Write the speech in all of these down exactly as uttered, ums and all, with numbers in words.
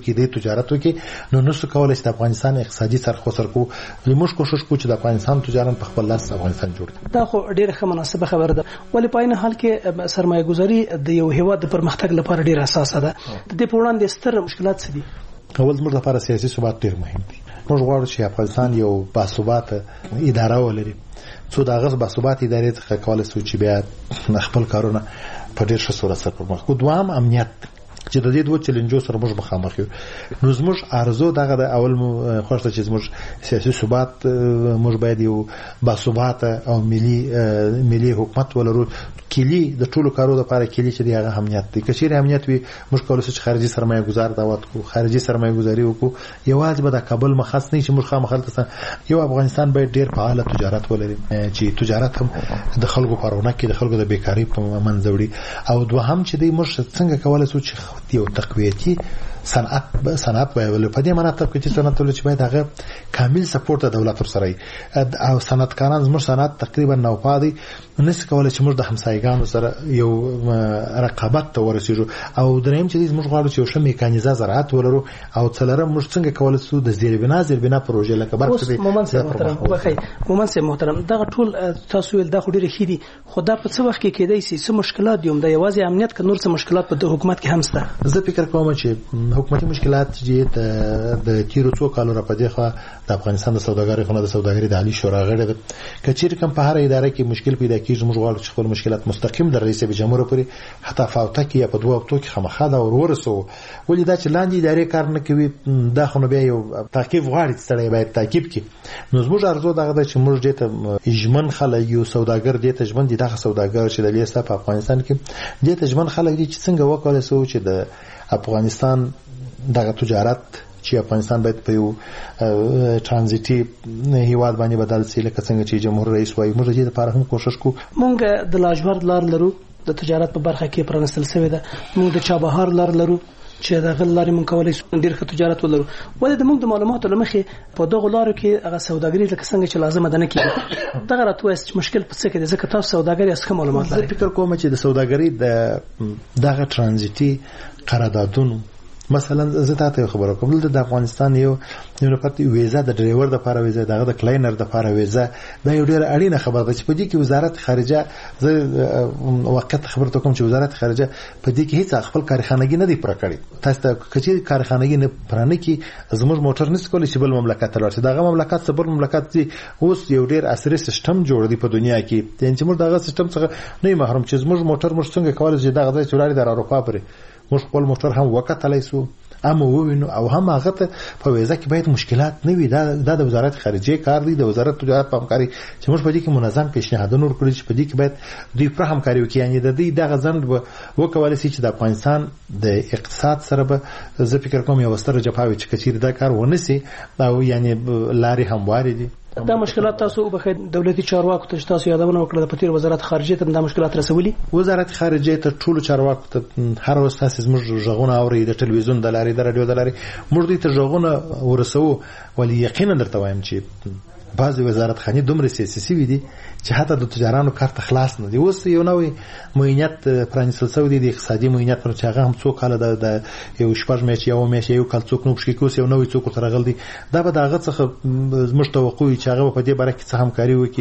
کې د تجارت وکړي نو نو څه کولای شي د افغانستان اقتصادي څرخ وسر کو موږ کوشش کوو چې د افغانستان تجارت په خپل لاس افغانستان جوړ کړي. دا خو ډیره ښه مناسبه خبره ده ولې په عین حال کې سرمایه ګذاري د یو هیواد د پرمختګ لپاره ډیره اساسه ده. د دې په وړاندې ستر مشکلات څه دي؟ اول زموږ لپاره سیاسي ثبات ډیر مهم دی. موږ غواړو چې افغانستان یو باثباته اداره ولري څو د هغه باثباته ادارې څخه کولای شي چې بیا خپل کارونه په ډیر ښه صورت سره پرمخ کو. دوام امنیت چې د دې دوه چیلنجو سره موږ مخامخ یو. نو زموږ ارزو دغه د اول خوښته چې زموږ سیاسي ثبات موږ باید یو باثباته او ملي ملي حکومت ولرو. کلی د ټولو کارو لپاره کلی چې دغه امنیت دی. که چیرې امنیت وي موږ کولای شو چې خارجي سرمایه گذار دعوت کو خارجي سرمایه گذاري وکړو. یوازې به د کابل مخصص نه چې موږ خامخالته یو افغانستان باید ډیر فعال تجارت ولري چې تجارت هم د خلکو پرونه کې د خلکو د بیکاری په منځوړي او دوهم چې د موږ څنګه کولای شو چې یو تقویتي صنعت صنعت وایول په دې مناطق کې چې صنعت ولې چې باید هغه کامل سپورټ د دولت سره او صنعتکاران زموږ صنعت تقریبا نو پادي نس کولای چې موږ د همسایګانو سره یو رقابت ته ورسېږو. او دریم چې موږ غواړو چې یو ښه میکانیزه زراعت ولرو او څلورم موږ څنګه کولای شو د زیربنا زیربنا پروژې لکه برخه مومن سي محترم وبخي مومن سي محترم دغه ټول تاسو ول د خوري خېدي خدا په څه وخت کې کېدای شي څه مشکلات دي هم د یوازې امنیت ک نور څه مشکلات په حکومت کې هم شته. زه فکر کوم چې حکومتي مشکلات چې د تیرو څو کالو را پدې خو د افغانستان د سوداګرۍ خونه د سوداګرۍ د عالی شورا غړي ده کچیر کوم په هر اداره کې مشکل پیدا کیږي موږ غواړو چې خپل مشکلات مستقیم در رئیس جمهور پورې حتی فاوته کې په دوه وختو کې خامخا دا ورورسو ولې دا چې لاندې ادارې کار نه کوي دا خو بیا یو تعقیب غواړي چې باید تعقیب کړي. نو زموږ ارزو دغه د چې موږ دته اجمن خلک یو سوداګر دته اجمن دي دغه سوداګر چې د لیسته په افغانستان کې دته اجمن خلک دي چې څنګه وکړي سو چې د افغانستان دغه تجارت چې افغانستان باید په یو ترانزیټي هیواد باندې بدل شي لکه څنګه چې جمهور رئیس وايي. موږ دې لپاره هم کوشش کوو. موږ د لاجورد لار لرو د تجارت په برخه کې پرانستل شوی ده. موږ د چابهار لار لرو چې د غل لارې مونږ کولای شو ډیر ښه تجارت ولرو. ولې د موږ د معلوماتو لمخې په دغه لارو کې هغه سوداګري لکه څنګه چې لازمه ده نه کیږي. دغه راتوي چې مشکل په څه کې ده ځکه تاسو سوداګري اسخه معلومات لرئ. فکر کوم چې د سوداګري د دغه ترانزیټي قراردادونو مثلا زه تاسو خبرو کوم د افغانستان یو یو لپاره ویزا د ډرایور د لپاره ویزا دغه د کلاینر د لپاره ویزا دا یو ډیر اړینه خبره ده چې په دې کې وزارت خارجه زه وخت خبرته کوم چې وزارت خارجه په دې کې هیڅ خپل کارخانګي نه دی پر کړی. تاسو ته کچې کارخانګي نه پرانه کې زموږ موټر نس کولی چې بل مملکت ته لاړ دغه مملکت څخه بل مملکت دی اوس یو ډیر عصري سیستم جوړ دی په دنیا کې چې موږ دغه سیستم څخه نه محروم چې زموږ موټر موږ څنګه کولای چې دغه ځای چوراري د اروپا پرې موږ خپل موټر هم وکټلای سو اما ووینو او هم هغه ته په ویزه کې باید مشکلات نه وي. دا د وزارت خارجه کار دی د وزارت تجارت په همکاري چې موږ په دې کې منظم پیشنهادونه ورکړو چې په دې کې باید دوی پر همکاري وکړي. یعنی د دې دغه ځند وکولای شي چې د افغانستان د اقتصاد سره به زه فکر کوم یو ستر جفاوي چې کثیر دا کار ونسي او یعنی لاري همواري دي. دا مشکلات تاسو په دولتي چارواکو ته تاسو یادونه وکړه د پتیر وزارت خارجه ته دا مشکلات رسولي. وزارت خارجه ته ټولو چارواکو ته هر ورځ تاسو زموږ ژغونه اوري د ټلویزیون د لارې د رادیو د لارې موږ دې ته ژغونه ورسو ولې یقینا درته وایم چې بعض وزارت خاني دومره سیاسي وي دي چې حتی د تجارانو کارت خلاص نه دی. اوس یو نوې معینت پرانیستل شوی دی د اقتصادي معینت پر چې هغه هم څو کال د یو شپږ میاشتې یو میاشتې یو کال څوک نو پښې کوس یو نوې څوک تر غل دی دا به دغه څخه زموږ توقع چې هغه په دې باره کې څه همکاري وکړي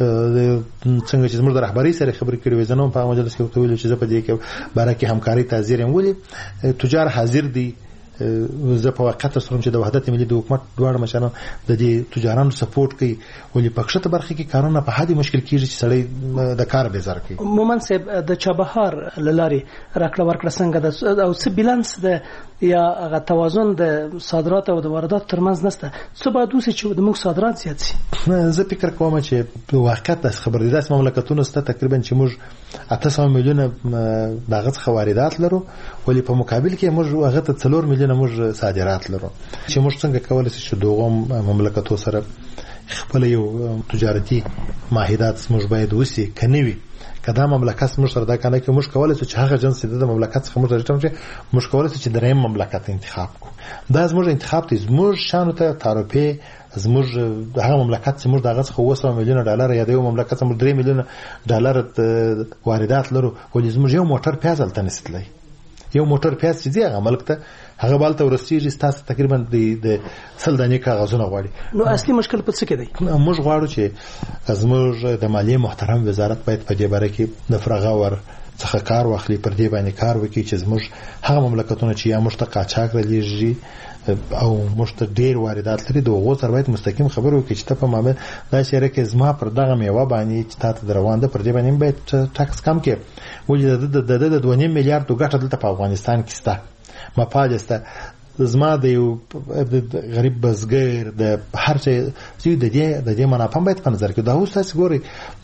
څنګه چې زموږ د رهبرۍ سره خبرې کړې وې زنه په مجلس کې ویل چې زه په دې کې باره کې همکاري تعزیر یم ولې تجار حاضر دي. زه په وخت سره چې د وحدت ملي د حکومت دواړه مشران د دې تجارانو سپورټ کوي ولې پښته برخه کې کارونه په حدي مشکل کیږي چې سړی د کار بیزار کوي. مومن صاحب د چابهار لاري راکړه ورکړه څنګه د او څه بیلانس د یا هغه توازن د صادرات او د واردات ترمنځ نشته څه باید وسې چې د موږ صادرات زیات شي. زه فکر کوم چې په وخت د خبرې داس مملکتونو ست تقریبا چې موږ اته سوه میلیونه دغه څخه واردات لرو ولې په مقابل کې موږ هغه ته څلور میلیونه موږ صادرات لرو چې موږ څنګه کولای شو دغه مملکتونو سره خپل یو تجارتي معاهدات موږ باید وسی کنيوي کدا مملکت موږ سره دا کنه کې موږ کولای شو چې هغه جنس د مملکت څخه موږ رټم چې موږ کولای شو چې دریم مملکت انتخاب کو. دا زموږ انتخاب ته زموږ شانو ته تعرفه زموږ هغه مملکت چې موږ دغه څخه اوه سوه میلیونه ډالر یا د یو مملکت څخه درې میلیونه ډالر واردات لرو ولې زموږ یو موټر پیاز الته نستلای یو موټر پیاز چې دی هغه ملک ته هغه بالته ورسیږي تاسو تقریبا د سل دانې کاغذونه غواړي. نو اصلي مشکل په څه کې دی؟ موږ غواړو چې زموږ د مالیې محترم وزارت باید په دې باره کې د فرغاور څخه کار واخلي، پر دې باندې کار وکړي چې زموږ هغه مملکتونه چې یا موږ ته قاچاق رالیږي او موږ ته ډېر واردات لري د هغو سره باید مستقیم خبرې وکړي چې ته په معامله دا چېرې کې زما پر دغه میوه باندې چې تا ته در روان ده پر دې باندې باید ټکس کم کړي. ولې د د د دوه نیم میلیارډو ګټه دلته په افغانستان کې شته، مفاد شته. زما د یو غریب بزګر د هر څه چې د دې د دې منافع باید په نظر کې دا اوس تاسو ګورئ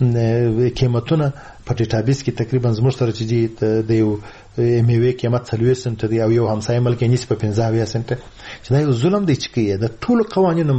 قیمتونه په ډیټابیس کې تقریبا زموږ سره چې د یو میوې قیمت څلوېښت سنټه دی او یو همسایه ملک یې نیسي په پنځه اویا سنټه، چې دا یو ظلم دی چې کوي. د ټولو قوانینو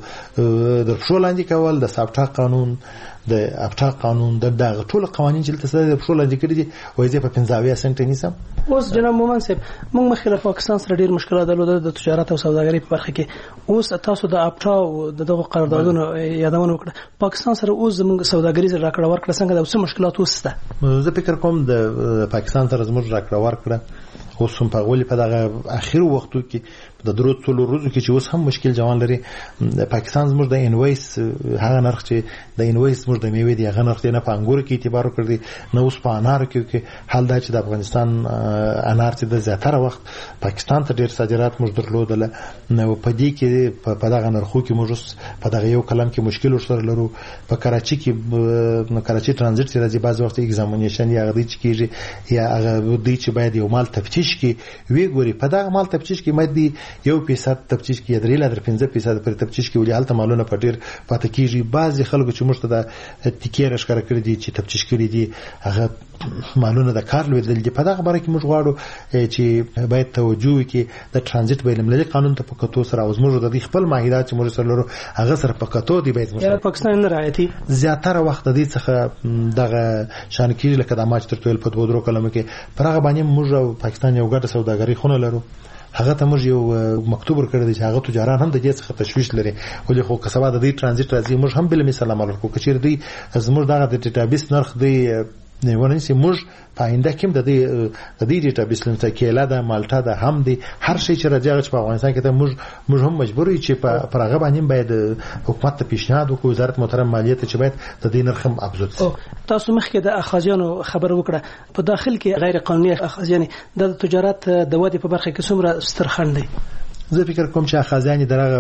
د پښو لاندې کول، د سابټا قانون، د ابټا قانون، د دغه ټولو قوانین چې دلته د پښو لاندې کړي دي وایي زه په پنځه اویا سنټه نیسم. اوس جناب مومن صاحب موږ مخکې له پاکستان سره ډېر مشکلات درلودل د تجارت او سوداګرۍ په برخه کې. اوس تاسو د ابټا او دغه قراردادونو یادونه وکړه، پاکستان سره اوس زموږ سوداګریز راکړه ورکړه څنګه ده او څه مشکلات اوس شته؟ زه فکر کوم د پاکستان سره زموږ راکړه ورکړه اوس هم په غولي په دغه اخیرو وختو کې د درو څلور ورځو کې چې اوس هم مشکل جوان لري. پاکستان زموږ د انوایس هغه نرخ چې د انوایس زموږ د میوې دی هغه نرخ نه په انګور کې اعتبار وکړي، نه اوس په انار کې کې حال دا چې د افغانستان انار چې د زیاتره وخت پاکستان ته ډیر صادرات موږ درلودل، نو په دې کې په دغه نرخو کې موږ په دغه یو کلم کې مشکل ورسره لرو. په کراچي کې نو کراچي ترانزیت چې راځي بعض وخت ایگزامینیشن یا غدي چې کیږي یا هغه دی چې باید یو مال تفتیش کې وی ګوري، په دغه مال تفتیش کې مادي یو فیصد تفتیش کې درې لادر پنځه فیصد پر تفتیش کې ولې حالت مالونه په ډیر پاتې کیږي. بعضی خلکو چې موږ ته د تکیر اشکار کړی دي چې تفتیش کړی دي هغه مالونه د کار لویدل دي. په دغه باره کې موږ غواړو چې باید توجه وکړي د ترانزیت بین المللي قانون ته په کتو سره او موږ د خپل معاهدات چې موږ سره لرو هغه سره په کتو دی باید موږ پاکستان نه رعایتي زیاتره وخت د دې څخه دغه شان کیږي لکه د ماچ تر ټول په دوه درو کلمه کې پر هغه باندې موږ او پاکستان یو ګډه سوداګري خونه لرو. هغه ته موږ یو مکتوب ورکړی دی چې هغه تجاران هم د دې څخه تشویش لري، ولې خو کسبه د دې ترانزیت راځي موږ هم بل مثال عمل وکړو چې دوی زموږ دغه د ډیټابیس نرخ دی نه ونه سي موږ پاینده کوم د دې د دې ډیټابیس لنته کېلا د مالټا د هم دی هر شي چې راځي په افغانستان کې ته موږ موږ هم مجبور یو چې په پرغه باندې باید حکومت ته پیشنهاد وکړو، وزارت محترم مالیات چې باید د دې نرخ هم ابزود شي. تاسو مخکې د اخاذیانو خبر وکړه، په داخل کې غیر قانوني اخاذیان د تجارت د ودې په برخه کې څومره ستر خنډ دی؟ زه فکر کوم چې اخاذیان درغه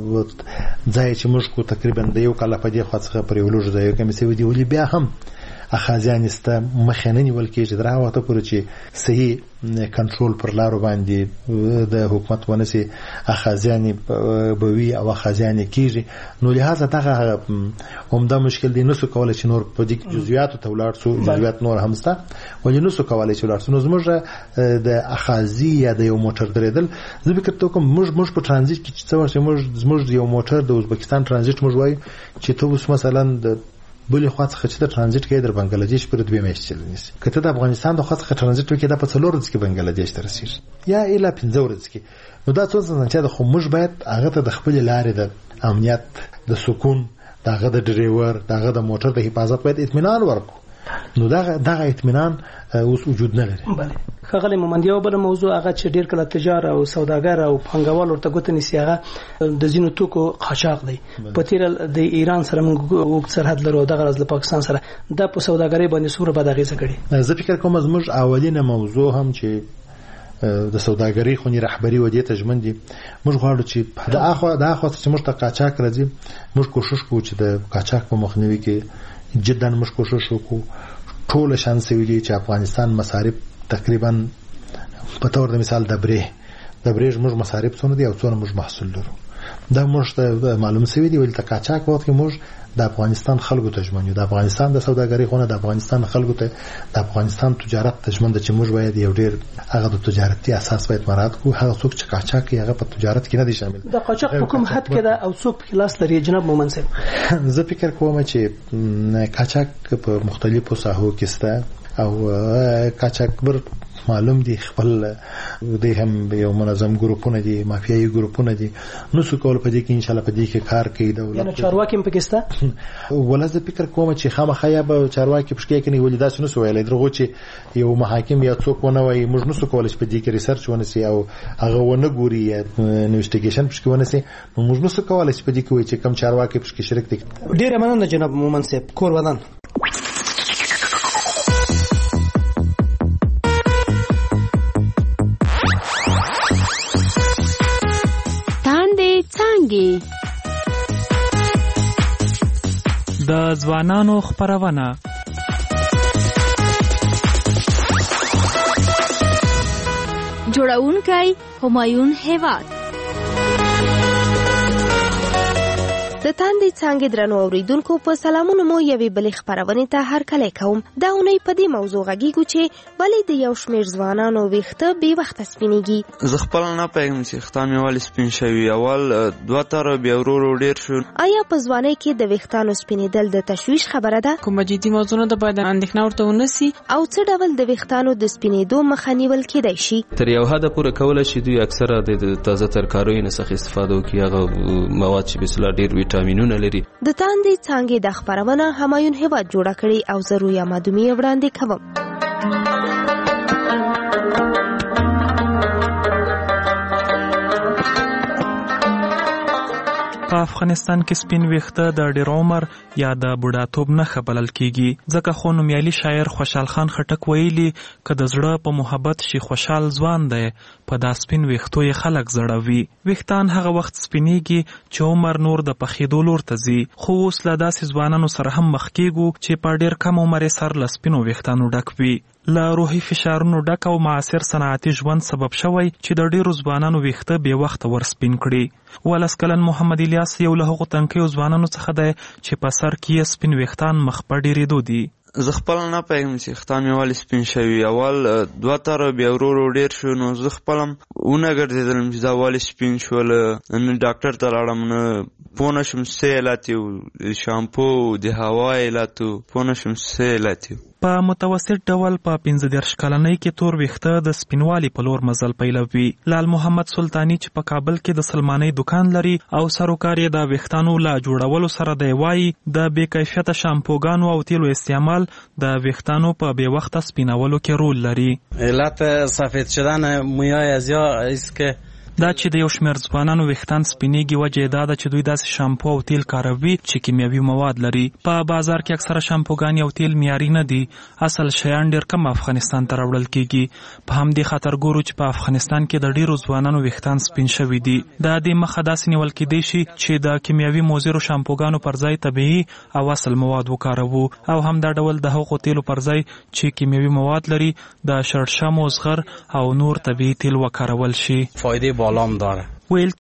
ځای چې موږ کو تقریبا د یو کال په دې خاطر څخه پر یو لوژ ځای کې مې ودی ولې بیا هم اخاذیان است مخننی ولکې درا وته پورې چې صحیح کنټرول پر لارو باندې د حکومت ونسي اخاذیان بوي او اخاذیان کیږي، نو لهدا دغه همدا مشکل دی. نو څه کولای چې نور په دې جزئیات ته ولاړ سو جزئیات نور همسته ولې نو څه کولای چې ولاړ سو. نو زموږ د اخاذی یا د یو موټر درېدل زه فکر کوم موږ موږ په ترانزیت کې چې څه ورته موږ زموږ یو موټر د ازبکستان ترانزیت موږ وایو چې ته اوس مثلا د بلې خوا څخه چې ترانزیت کوي در بنگلاديش پر دوه میاشتې چلنيسي، کته د افغانستان د خوا څخه ترانزیت کوي د په څلور ورځې کې بنگلاديش ته رسیږي یا اله پنځه ورځې کې. نو دا څه څه چې د خو موږ باید هغه ته د خپل لارې د امنیت د سکون دغه د ډرایور دغه د موټر د حفاظت باید اطمینان ورکړو، نو دغه دغه اطمینان اوس وجود نه لري. بله خغلی مومند یو بل موضوع هغه چې ډیر کله تجار او سوداګر او پنګوال ورته ګوت نسی هغه د زینو توکو قاچاق دی. په تیر د ایران سره موږ وګ سرحد لرو دغه از پاکستان سره د په سوداګرۍ باندې سوره بدغه کړي. زه فکر کوم زموږ اولینه موضوع هم چې د سوداګرۍ خونی رهبری و دې تجمن دي موږ غواړو چې د اخو د اخو چې موږ ته قاچاق راځي موږ کوشش کوو چې د قاچاق په مخنیوي کې جدا موږ کوشش وکړو. ټول شانس ویلي چې افغانستان مصارف تقریبا په تور د مثال د بری د بریج موږ مصارف څونه دي او څونه موږ محصول لرو دا موږ ته معلوم سوي دي ولې تقاچاق وخت کې موږ د افغانستان خلکو ته ژمنو د افغانستان د سوداګرۍ خونه د افغانستان خلکو ته د افغانستان تجارت ته ژمن د چې موږ باید یو ډیر هغه د تجارتي اساس باید مراعات کوو. هغه څوک چې قاچاق کوي هغه په تجارت کې نه دي شامل. د قاچاق په کوم حد کې دا او څوک په لاس لري جناب مومن صاحب؟ زه فکر کوم چې قاچاق په مختلفو ساحو کې سته او قاچاقبر معلوم دي خپل د هم یو منظم ګروپونه دي مافیایي ګروپونه دي نو څه کول په دې کې ان شاء الله په دې کې کار کوي دولت یعنی چارواکي په کېسته ولز فکر کوم چې خامخا یا به چارواکي پښکې کې نه ولې داسې نو سویل درغو چې یو محاکم یا څوک ونه وي موږ نو څه کول چې په دې کې ریسرچ ونه سي او هغه ونه ګوري یا انویسټیګیشن پښکې ونه سي نو موږ نو څه کول چې په دې کې وي چې کم چارواکي پښکې شریک دي. ډیره مننه جناب مومن صاحب کور ودان. د ځوانانو خپرونه جوړونکی همایون هیواد د تاندې څنګه درنو اوریدونکو په سلامونو مو یوې بلې خبرونه ته هرکلی کوم. دا اونۍ په دې موضوع غږیږو چې ولې د یو شمېر ځوانانو ویښته بې وخته سپینېږي. زه خپل نه پوهېږم چې ویښتان مې ولې سپین شوي. اول دوه تاره بیا ورو ورو ډېر شو. آیا په ځوانۍ کې د ویښتانو سپینېدل د تشویش خبره ده؟ کومه جدي موضوع ده باید اندېښنه ورته ونه سي. او څه ډول د ویښتانو د سپینېدو مخه نیول کیدای شي؟ تر یو حده پورې کولی شي دوی اکثره د تازه ترکاریو نه څخه استفاده وکړي. هغه مواد چې بسلا ډېر ویټامینونه لري. د تاندې څانګې د خبرونه همایون هیواد جوړه کړې او زه رویا مادومي وړاندې کوم. په افغانستان کې سپین ویښته د ډېر عمر یا د بوډاتوب نښه بلل کیږي. ځکه خو نومیالي شاعر خوشحال خان خټک ویلي که د زړه په محبت شي خوشحال ځوان دی په دا سپین ویښتو یې خلک زړوي. ویښتان هغه وخت سپینېږي چې عمر نور د پخېدو لور ته ځي. خو اوس له داسې ځوانانو سره هم مخ کېږو چې په ډېر کم عمر یې سر له سپینو ویښتانو ډک وي. له روحي فشارونو ډک او معاصر صنعتي ژوند سبب شوی چې د ډېرو ځوانانو ویښته بې وخته ور سپین کړي. ولس کلن محمد الیاس یو له هغو تنکیو ځوانانو څخه دی چې په سر کې یې سپین ویښتان مخ په ډېرېدو دي. زه خپل نه پوهېږم چې ویښتان مې ولې سپین شوي. اول دوه تاره بیا ورو ورو ډېر شو. نو زه خپل هم ونه ګرځېدلم چې دا ولې سپین شول. نه ډاکټر ته لاړم نه پوه نه شم څه علت یو شامپو د هوا علت پوه نه شم څه علت یو. په متوسط ډول په پنځه دېرش کلنۍ کې تور ویښته د سپینوالي په لور مزل پیلوي. لال محمد سلطاني چې په کابل کې د سلمانۍ دکان لري او سروکار یې د ویښتانو له جوړولو سره دی وایي د بې کیفیته شامپوګانو او تیلو استعمال د ویښتانو په بې وخته سپینولو کې رول لري. علت سفید شدن مویای از یا است که دا چې د یو شمېر ځوانانو ویښتان سپینېږي وجه یې دا ده چې دوی داسې شامپو او تیل کاروي چې کیمیاوي مواد لري. په بازار کې اکثره شامپوګانې او تیل معیاري نه دي. اصل شیان ډېر کم افغانستان ته راوړل کېږي. په همدې خاطر ګورو چې په افغانستان کې د ډېرو ځوانانو ویښتان سپین شوي دي. د دې مخه داسې نیول کېدی شي چې د کیمیاوي مضرو شامپوګانو پر ځای طبیعي او اصل مواد وکاروو او همدا ډول د هغو تیلو پر ځای چې کیمیاوي مواد لري د شړشمو، زغر او نور طبیعي تیل وکارول شي. فایده بالام داره. ویل